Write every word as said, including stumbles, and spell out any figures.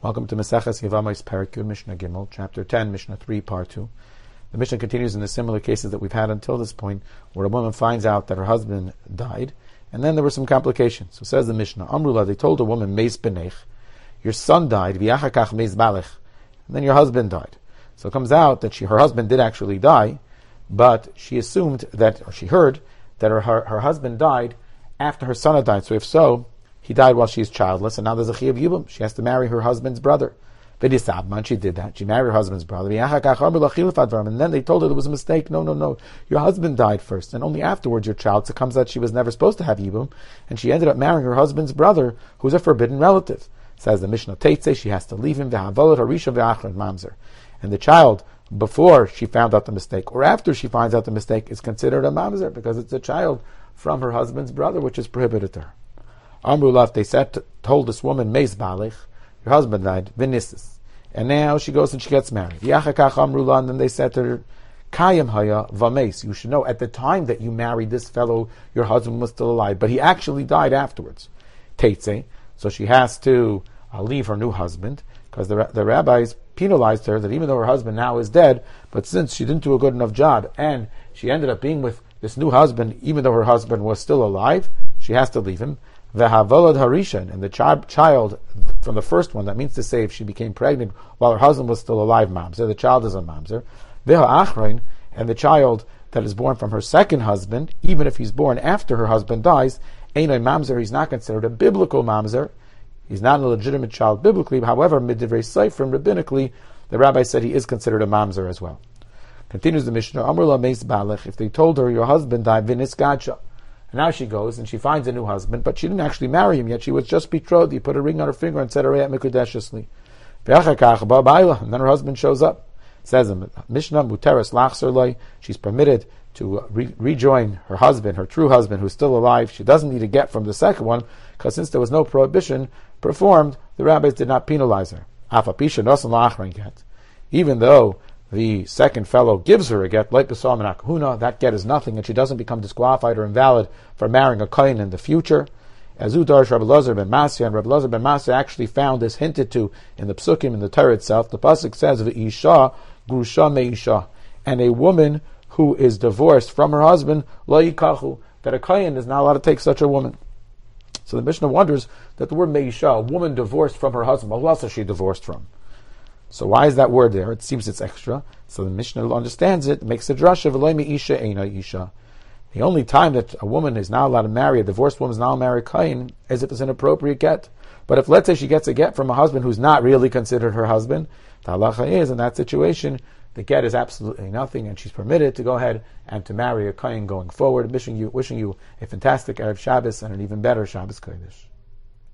Welcome to Maseches Yevamos Perek Yud Mishnah Gimel, Chapter ten, Mishnah three, Part two. The Mishnah continues in the similar cases that we've had until this point, where a woman finds out that her husband died, and then there were some complications. So says the Mishnah, Amrullah, they told a woman, Meis Benech, your son died, V'yachakach Meis Balech, and then your husband died. So it comes out that she, her husband did actually die, but she assumed that, or she heard, that her, her, her husband died after her son had died. So if so, he died while she is childless, and now there's a chiyuv yibum. She has to marry her husband's brother. V'disabman, she did that. She married her husband's brother. And then they told her there was a mistake. No, no, no. Your husband died first, and only afterwards your child. So it comes out she was never supposed to have yibum, and she ended up marrying her husband's brother, who's a forbidden relative. Says the Mishnah Teitze, she has to leave him. V'havolot harisha v'achron mamzer. And the child, before she found out the mistake, or after she finds out the mistake, is considered a mamzer, because it's a child from her husband's brother, which is prohibited to her. Amrullah, they said, told this woman, Meis Balech, your husband died, Vinisis. And now she goes and she gets married. Yachakach Amrullah, and then they said to her, Kayim Haya Vameis. You should know, at the time that you married this fellow, your husband was still alive, but he actually died afterwards. Teitze. So she has to uh, leave her new husband, because the, the rabbis penalized her that even though her husband now is dead, but since she didn't do a good enough job, and she ended up being with this new husband, even though her husband was still alive, she has to leave him. V'havolad harishan, and the child, child from the first one, that means to say if she became pregnant while her husband was still alive, mamzer, the child is a mamzer. V'ha'achrein, and the child that is born from her second husband, even if he's born after her husband dies, einay mamzer, he's not considered a biblical mamzer. He's not a legitimate child biblically. However, midivrei seifrim, rabbinically, the rabbi said he is considered a mamzer as well. Continues the Mishnah, Amrullah Meis Balech, if they told her your husband died, v'nis gacha. And now she goes and she finds a new husband, but she didn't actually marry him yet. She was just betrothed. He put a ring on her finger and said, Arayat Mikudeshesli. And then her husband shows up. Says Mishnah Muteres Lachserloi. She's permitted to re- rejoin her husband, her true husband, who's still alive. She doesn't need to get from the second one, because since there was no prohibition performed, the rabbis did not penalize her. Even though the second fellow gives her a get, like the Psalm and Akhuna, that get is nothing, and she doesn't become disqualified or invalid for marrying a kohen in the future. As Udarsh Rabbi Lazar ben Masya, and Rabbi Lazar ben Masya actually found this hinted to in the Psukim, in the Torah itself. The pasuk says, "V'isha grusha meisha," and a woman who is divorced from her husband, lo yikachu, that a kohen is not allowed to take such a woman. So the Mishnah wonders that the word meisha, a woman divorced from her husband, well, who else is she divorced from? So why is that word there? It seems it's extra. So the Mishnah understands it, makes a drasha, v'loi me'isha eina isha. The only time that a woman is not allowed to marry, a divorced woman is not allowed to marry a kohen, as if it's an appropriate get. But if, let's say, she gets a get from a husband who's not really considered her husband, the halacha is, in that situation, the get is absolutely nothing, and she's permitted to go ahead and to marry a kohen going forward. Wishing you, wishing you a fantastic Erev Shabbos and an even better Shabbos Kodesh.